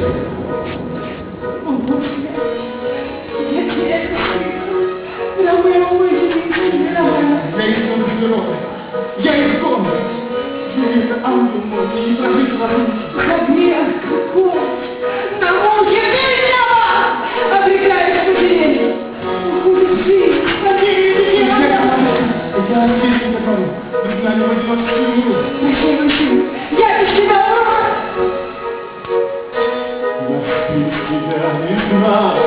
О, Боже, я тебя люблю. Ромео, мой единственный Ромео. Я изгон природы. Я изгон. Джульетта, ангел мой, мне не прожить в разлуке. Хабьер, какой! На муки ты меня обрекаешь потерять. Уходит жизнь, последние дни. Я здесь не такому. Без нами в одиночестве умру. Прощай, мой сын, я без тебя умру. Я без тебя не знаю.